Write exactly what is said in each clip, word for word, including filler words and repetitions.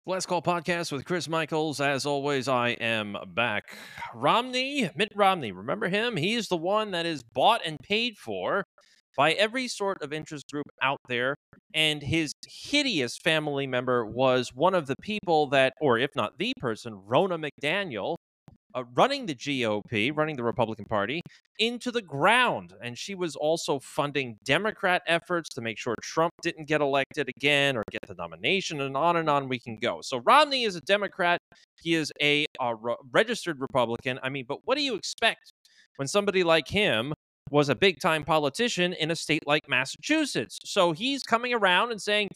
Last Call Podcast with Chris Michaels. As always, I am back. Romney, Mitt Romney, remember him? He's the one that is bought and paid for by every sort of interest group out there. And his hideous family member was one of the people that, or if not the person, Ronna McDaniel, uh, running the G O P, running the Republican Party, into the ground. And she was also funding Democrat efforts to make sure Trump didn't get elected again or get the nomination, and on and on we can go. So Romney is a Democrat. He is a, a re- registered Republican. I mean, but what do you expect when somebody like him was a big time politician in a state like Massachusetts? So he's coming around and saying,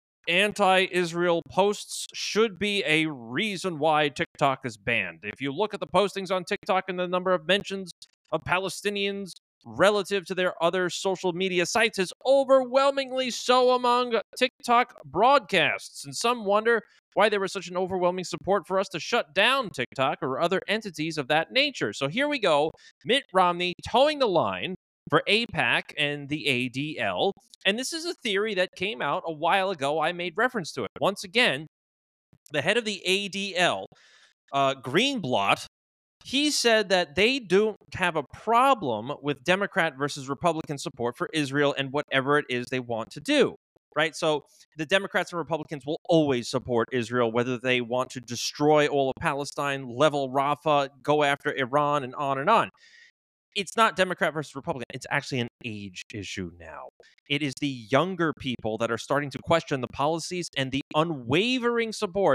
anti-Israel posts should be a reason why TikTok is banned. If you look at the postings on TikTok and the number of mentions of Palestinians relative to their other social media sites is overwhelmingly so among TikTok broadcasts. And some wonder why there was such an overwhelming support for us to shut down TikTok or other entities of that nature. So here we go. Mitt Romney towing the line for AIPAC and the A D L. And this is a theory that came out a while ago. I made reference to it. Once again, the head of the A D L, uh, Greenblatt, he said that they don't have a problem with Democrat versus Republican support for Israel and whatever it is they want to do. Right? So the Democrats and Republicans will always support Israel, whether they want to destroy all of Palestine, level Rafah, go after Iran, and on and on. It's not Democrat versus Republican. It's actually an age issue now. It is the younger people that are starting to question the policies and the unwavering support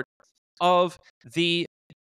of the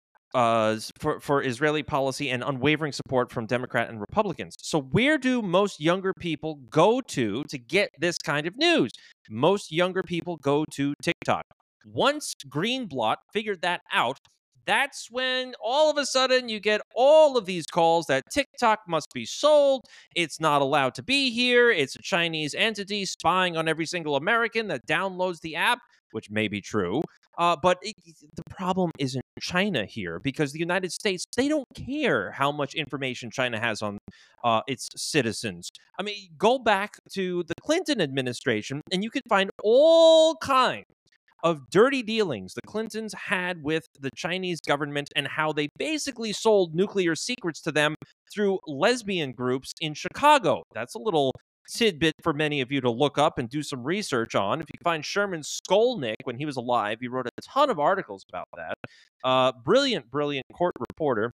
uh, for, for Israeli policy and unwavering support from Democrat and Republicans. So where do most younger people go to to get this kind of news? Most younger people go to TikTok. Once Greenblatt figured that out, that's when all of a sudden you get all of these calls that TikTok must be sold. It's not allowed to be here. It's a Chinese entity spying on every single American that downloads the app, which may be true. Uh, but it, the problem isn't China here, because the United States, they don't care how much information China has on uh, its citizens. I mean, go back to the Clinton administration and you can find all kinds of dirty dealings the Clintons had with the Chinese government and how they basically sold nuclear secrets to them through lesbian groups in Chicago. That's a little tidbit for many of you to look up and do some research on. If you find Sherman Skolnick when he was alive, he wrote a ton of articles about that. Uh, brilliant, brilliant court reporter.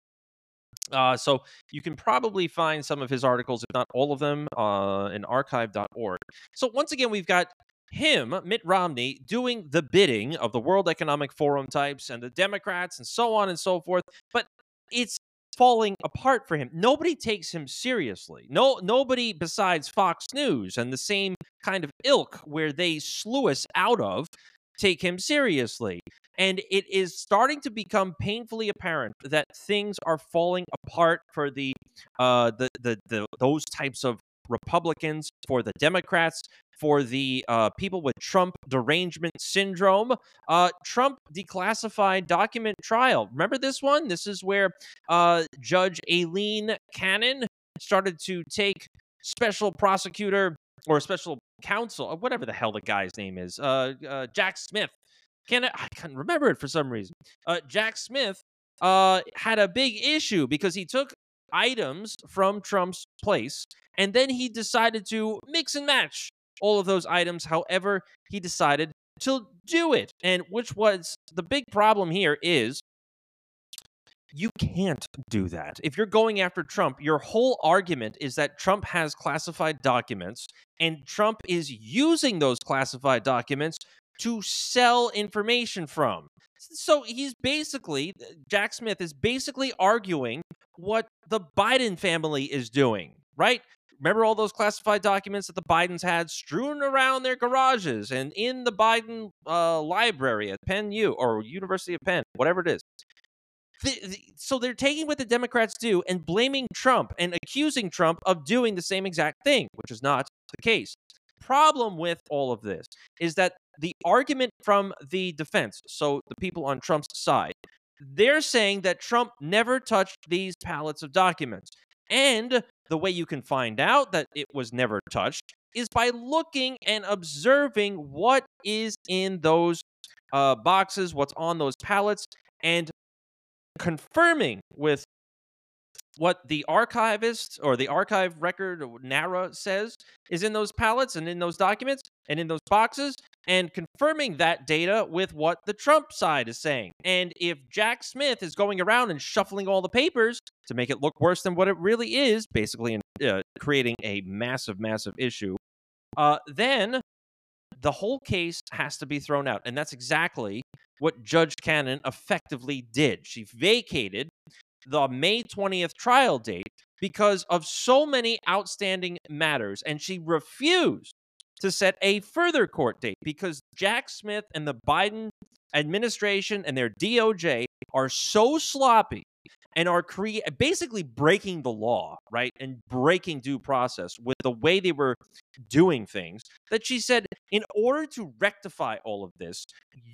Uh, so you can probably find some of his articles, if not all of them, uh, in archive dot org. So once again, we've got him, Mitt Romney, doing the bidding of the World Economic Forum types and the Democrats and so on and so forth. But it's falling apart for him. Nobody takes him seriously. No, nobody besides Fox News and the same kind of ilk where they slew us out of take him seriously. And it is starting to become painfully apparent that things are falling apart for the uh the the, the those types of Republicans, for the Democrats, for the uh, people with Trump derangement syndrome. Uh, Trump declassified document trial. Remember this one? This is where uh, Judge Aileen Cannon started to take special prosecutor or special counsel, or whatever the hell the guy's name is, uh, uh, Jack Smith. Can I, I can't remember it for some reason. Uh, Jack Smith uh, had a big issue because he took items from Trump's place, and then he decided to mix and match all of those items however he decided to do it. And which was the big problem here is you can't do that. If you're going after Trump, your whole argument is that Trump has classified documents and Trump is using those classified documents to sell information from. So he's basically, Jack Smith is basically arguing what the Biden family is doing, right? Remember all those classified documents that the Bidens had strewn around their garages and in the Biden uh, library at Penn U or University of Penn, whatever it is. The, the, so they're taking what the Democrats do and blaming Trump and accusing Trump of doing the same exact thing, which is not the case. Problem with all of this is that the argument from the defense, so the people on Trump's side, they're saying that Trump never touched these pallets of documents. And the way you can find out that it was never touched is by looking and observing what is in those uh, boxes, what's on those pallets, and confirming with what the archivist or the archive record or NARA says is in those pallets and in those documents and in those boxes, and confirming that data with what the Trump side is saying. And if Jack Smith is going around and shuffling all the papers to make it look worse than what it really is, basically uh, creating a massive, massive issue, uh, then the whole case has to be thrown out. And that's exactly what Judge Cannon effectively did. She vacated the May twentieth trial date because of so many outstanding matters, and she refused to set a further court date because Jack Smith and the Biden administration and their D O J are so sloppy and are cre- basically breaking the law, right? And breaking due process with the way they were doing things, that she said, in order to rectify all of this,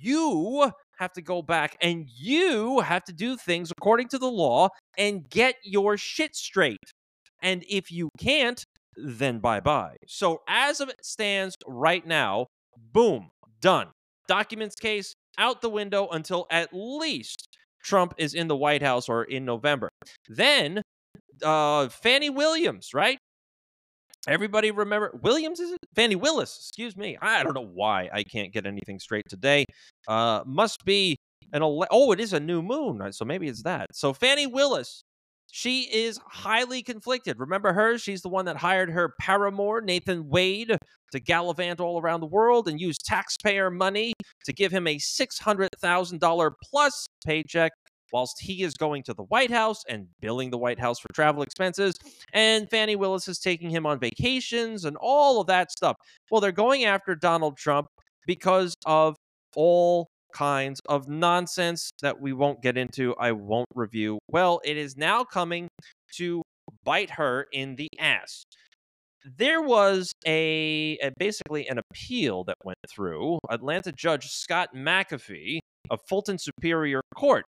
you have to go back and you have to do things according to the law and get your shit straight. And if you can't, then bye-bye. So as of it stands right now, boom, done. Documents case out the window until at least Trump is in the White House or in November. Then uh, Fannie Williams, right? Everybody remember Williams, is it? Fannie Willis, excuse me. I don't know why I can't get anything straight today. Uh, must be an ele- oh, it is a new moon, right? So maybe it's that. So Fannie Willis, she is highly conflicted. Remember her? She's the one that hired her paramour, Nathan Wade, to gallivant all around the world and use taxpayer money to give him a six hundred thousand dollars plus paycheck whilst he is going to the White House and billing the White House for travel expenses. And Fannie Willis is taking him on vacations and all of that stuff. Well, they're going after Donald Trump because of all kinds of nonsense that we won't get into, I won't review. Well, it is now coming to bite her in the ass. There was a, a basically an appeal that went through. Atlanta Judge Scott McAfee of Fulton Superior Court,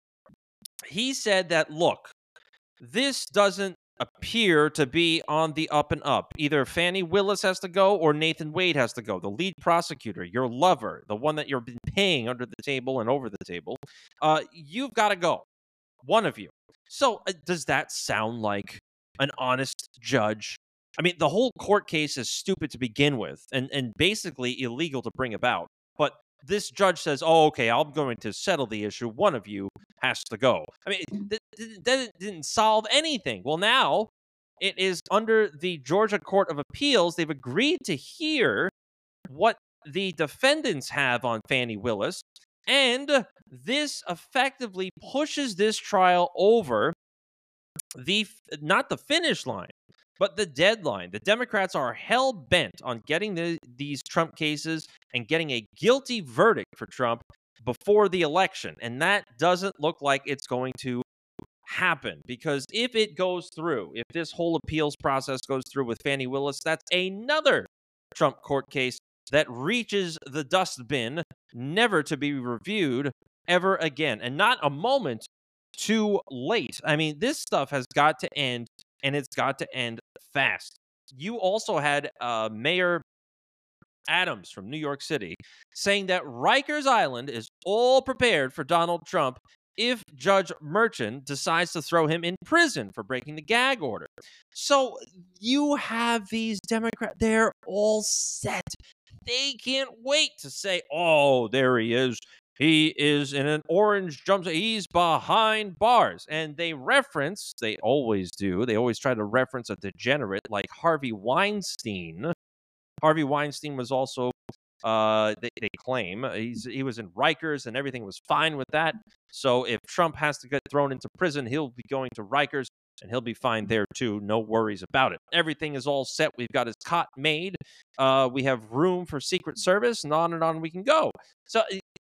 he said that, look, this doesn't appear to be on the up and up. Either Fannie Willis has to go or Nathan Wade has to go. The lead prosecutor, your lover, the one that you've been paying under the table and over the table, uh, you've got to go. One of you. So uh, does that sound like an honest judge? I mean, the whole court case is stupid to begin with and, and basically illegal to bring about. But this judge says, oh, okay, I'm going to settle the issue. One of you has to go. I mean, that, that didn't solve anything. Well, now it is under the Georgia Court of Appeals. They've agreed to hear what the defendants have on Fannie Willis, and this effectively pushes this trial over the, not the finish line, but the deadline. The Democrats are hell-bent on getting the, these Trump cases and getting a guilty verdict for Trump before the election. And that doesn't look like it's going to happen, because if it goes through, if this whole appeals process goes through with Fannie Willis, that's another Trump court case that reaches the dustbin, never to be reviewed ever again. And not a moment too late. I mean, this stuff has got to end, and it's got to end fast. You also had uh, Mayor Adams from New York City saying that Rikers Island is all prepared for Donald Trump if Judge Merchan decides to throw him in prison for breaking the gag order. So you have these Democrats, they're all set. They can't wait to say, oh, there he is. He is in an orange jumpsuit. He's behind bars. And they reference, they always do, they always try to reference a degenerate like Harvey Weinstein. Harvey Weinstein was also, uh, they, they claim, he's, he was in Rikers and everything was fine with that. So if Trump has to get thrown into prison, he'll be going to Rikers and he'll be fine there too. No worries about it. Everything is all set. We've got his cot made. Uh, we have room for Secret Service, and on and on we can go. So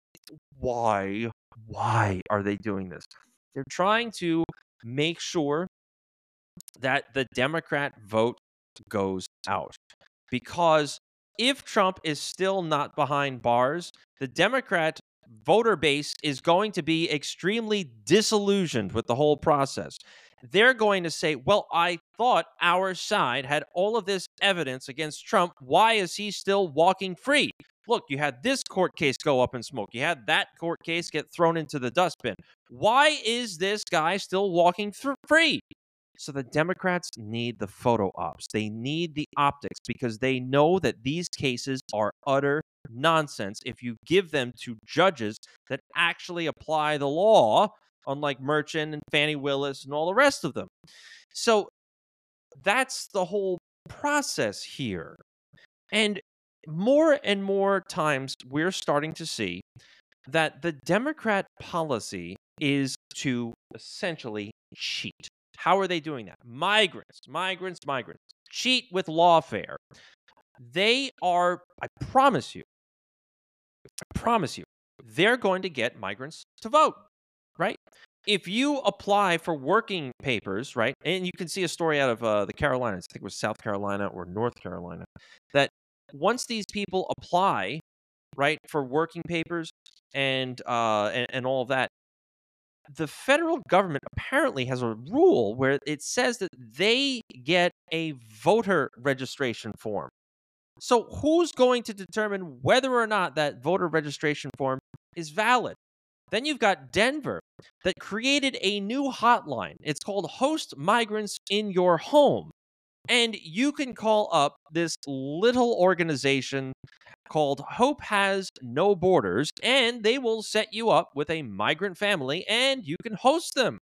why, why are they doing this? They're trying to make sure that the Democrat vote goes out. Because if Trump is still not behind bars, the Democrat voter base is going to be extremely disillusioned with the whole process. They're going to say, well, I thought our side had all of this evidence against Trump. Why is he still walking free? Look, you had this court case go up in smoke. You had that court case get thrown into the dustbin. Why is this guy still walking through free? So the Democrats need the photo ops. They need the optics because they know that these cases are utter nonsense if you give them to judges that actually apply the law, unlike Merchant and Fannie Willis and all the rest of them. So that's the whole process here. And more and more times, we're starting to see that the Democrat policy is to essentially cheat. How are they doing that? Migrants, migrants, migrants. Cheat with lawfare. They are, I promise you, I promise you, they're going to get migrants to vote, right? If you apply for working papers, right, and you can see a story out of uh, the Carolinas, I think it was South Carolina or North Carolina, that once these people apply, right, for working papers and uh, and, and all of that, the federal government apparently has a rule where it says that they get a voter registration form. So who's going to determine whether or not that voter registration form is valid? Then you've got Denver that created a new hotline. It's called Host Migrants in Your Home. And you can call up this little organization called Hope Has No Borders, and they will set you up with a migrant family, and you can host them.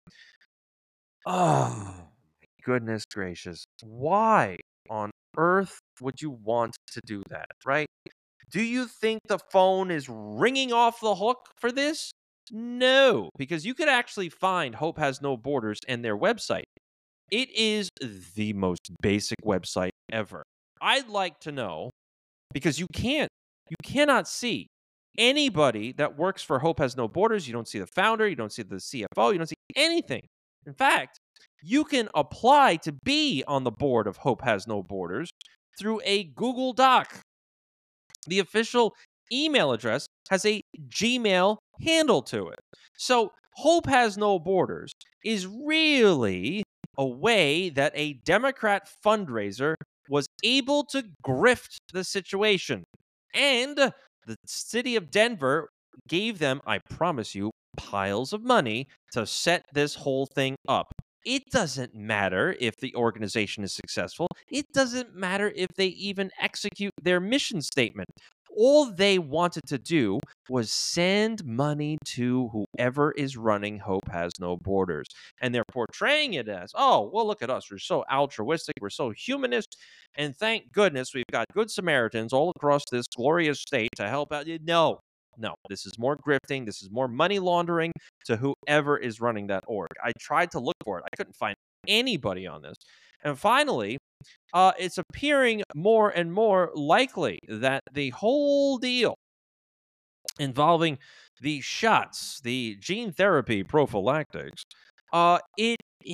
Oh, goodness gracious. Why on earth would you want to do that, right? Do you think the phone is ringing off the hook for this? No, because you could actually find Hope Has No Borders and their website. It is the most basic website ever. I'd like to know, because you can't, you cannot see anybody that works for Hope Has No Borders. You don't see the founder, you don't see the C F O, you don't see anything. In fact, you can apply to be on the board of Hope Has No Borders through a Google Doc. The official email address has a Gmail handle to it. So Hope Has No Borders is really a way that a Democrat fundraiser was able to grift the situation. And the city of Denver gave them, I promise you, piles of money to set this whole thing up. It doesn't matter if the organization is successful. It doesn't matter if they even execute their mission statement. All they wanted to do was send money to whoever is running Hope Has No Borders. And they're portraying it as, oh, well, look at us. We're so altruistic. We're so humanist. And thank goodness we've got good Samaritans all across this glorious state to help out. No, no, this is more grifting. This is more money laundering to whoever is running that org. I tried to look for it. I couldn't find anybody on this. And finally, uh, it's appearing more and more likely that the whole deal involving the shots, the gene therapy prophylactics, uh, it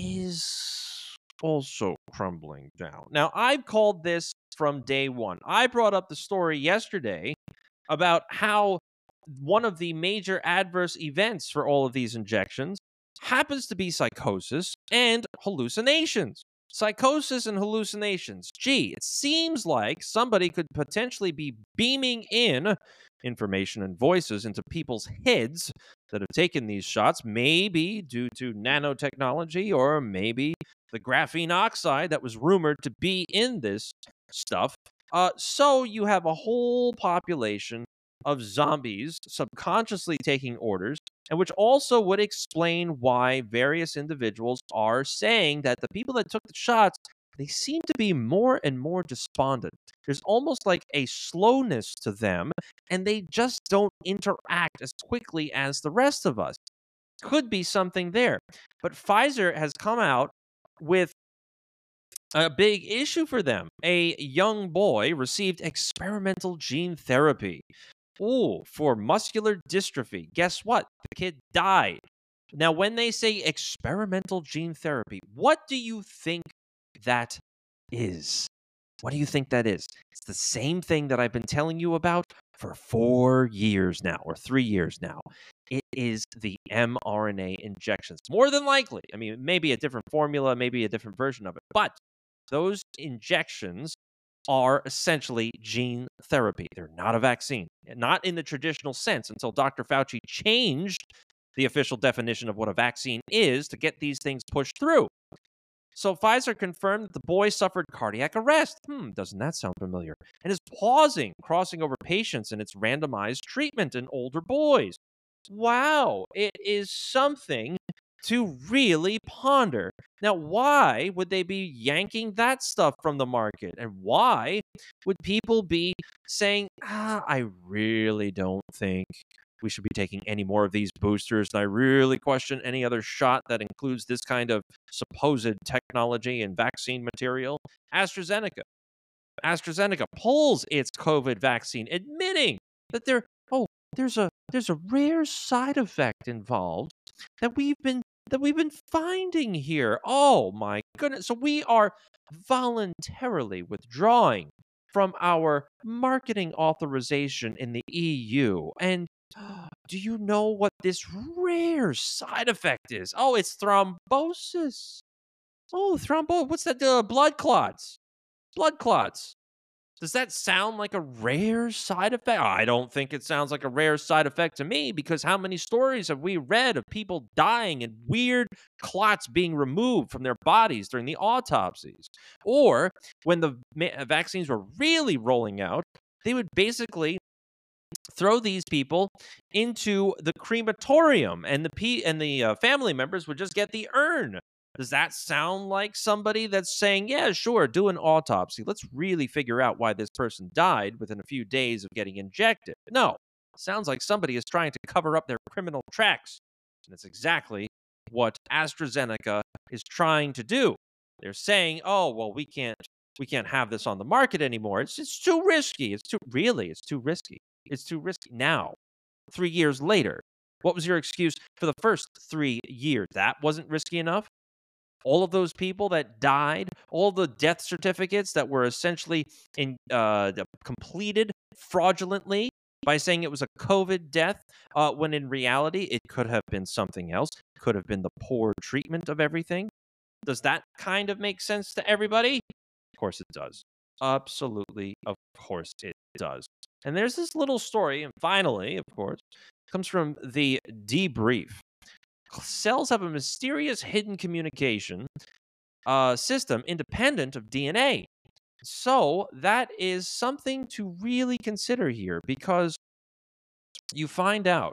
is also crumbling down. Now, I've called this from day one. I brought up the story yesterday about how one of the major adverse events for all of these injections happens to be psychosis and hallucinations. Psychosis and hallucinations. Gee, it seems like somebody could potentially be beaming in information and voices into people's heads that have taken these shots, maybe due to nanotechnology or maybe the graphene oxide that was rumored to be in this stuff. Uh, so you have a whole population of zombies subconsciously taking orders, and which also would explain why various individuals are saying that the people that took the shots, they seem to be more and more despondent. There's almost like a slowness to them, and they just don't interact as quickly as the rest of us. Could be something there. But Pfizer has come out with a big issue for them. A young boy received experimental gene therapy. Ooh, for muscular dystrophy. Guess what? The kid died. Now, when they say experimental gene therapy, what do you think that is? What do you think that is? It's the same thing that I've been telling you about for four years now, or three years now. It is the mRNA injections. More than likely. I mean, maybe a different formula, maybe a different version of it. But those injections are essentially gene therapy. They're not a vaccine, not in the traditional sense until Doctor Fauci changed the official definition of what a vaccine is to get these things pushed through. So Pfizer confirmed that the boy suffered cardiac arrest. Hmm, doesn't that sound familiar? And is pausing crossing over patients in its randomized treatment in older boys. Wow, it is something to really ponder. Now, why would they be yanking that stuff from the market? And why would people be saying, ah, I really don't think we should be taking any more of these boosters, and I really question any other shot that includes this kind of supposed technology and vaccine material? AstraZeneca. AstraZeneca pulls its COVID vaccine, admitting that there, oh, there's a there's a rare side effect involved that we've been that we've been finding here. Oh my goodness! So we are voluntarily withdrawing from our marketing authorization in the E U. And do you know what this rare side effect is? Oh, it's thrombosis. Oh, thrombo. What's that? Uh, blood clots. Blood clots. Does that sound like a rare side effect? I don't think it sounds like a rare side effect to me, because how many stories have we read of people dying and weird clots being removed from their bodies during the autopsies? Or when the ma- vaccines were really rolling out, they would basically throw these people into the crematorium, and the pe- and the uh, family members would just get the urn. Does that sound like somebody that's saying, yeah, sure, do an autopsy. Let's really figure out why this person died within a few days of getting injected? No. Sounds like somebody is trying to cover up their criminal tracks. And that's exactly what AstraZeneca is trying to do. They're saying, oh, well, we can't we can't have this on the market anymore. It's it's too risky. It's too really, it's too risky. It's too risky. Now, three years later, what was your excuse for the first three years? That wasn't risky enough? All of those people that died, all the death certificates that were essentially in, uh, completed fraudulently by saying it was a COVID death, uh, when in reality it could have been something else, could have been the poor treatment of everything. Does that kind of make sense to everybody? Of course it does. Absolutely, of course it does. And there's this little story, and finally, of course, comes from the debrief. Cells have a mysterious hidden communication uh, system independent of D N A. So that is something to really consider here, because you find out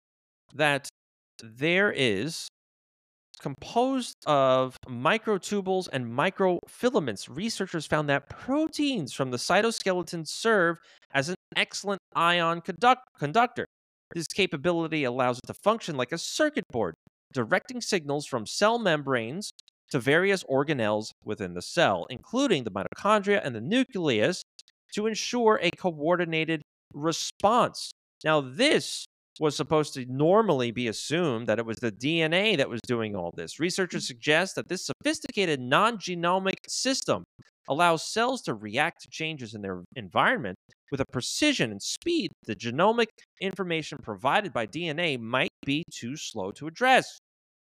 that there is composed of microtubules and microfilaments. Researchers found that proteins from the cytoskeleton serve as an excellent ion conduct- conductor. This capability allows it to function like a circuit board, directing signals from cell membranes to various organelles within the cell, including the mitochondria and the nucleus, to ensure a coordinated response. Now, this was supposed to normally be assumed that it was the D N A that was doing all this. Researchers suggest that this sophisticated non-genomic system allows cells to react to changes in their environment with a precision and speed the genomic information provided by D N A might be too slow to address.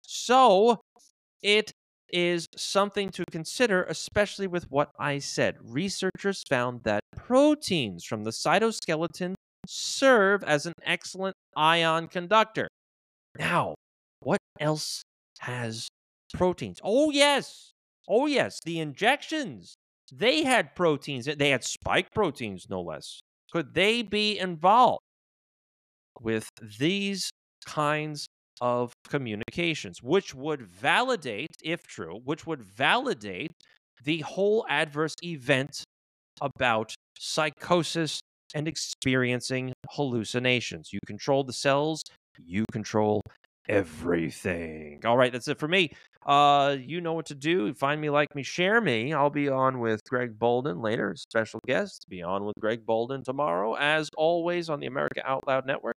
So, it is something to consider, especially with what I said. Researchers found that proteins from the cytoskeleton serve as an excellent ion conductor. Now, what else has proteins? Oh, yes. Oh, yes. The injections. They had proteins. They had spike proteins, no less. Could they be involved with these kinds of communications, which would validate, if true, which would validate the whole adverse event about psychosis and experiencing hallucinations? You control the cells, you control everything. All right, that's it for me. Uh, you know what to do. Find me, like me, share me. I'll be on with Greg Bolden later, special guest. Be on with Greg Bolden tomorrow, as always, on the America Out Loud Network.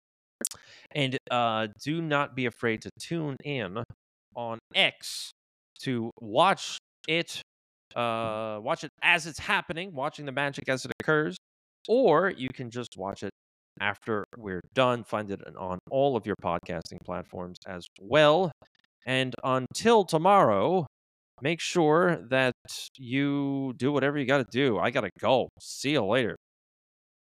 And uh, do not be afraid to tune in on X to watch it, uh, watch it as it's happening, watching the magic as it occurs, or you can just watch it after we're done. Find it on all of your podcasting platforms as well. And until tomorrow, make sure that you do whatever you got to do. I got to go. See you later.